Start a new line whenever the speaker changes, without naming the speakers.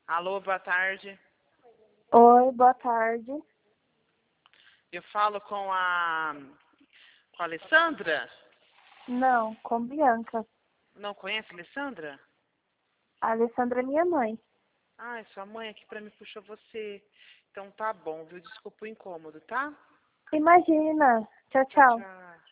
Alô, boa tarde.
Oi, boa tarde.
Eu falo com a Alessandra?
Não, com Bianca.
Não conhece a Alessandra?
A Alessandra é minha mãe.
Ah, é sua mãe aqui pra me puxar você. Então tá bom, viu? Desculpa o incômodo, tá?
Imagina. Tchau,
Tchau,
tchau.
tchau.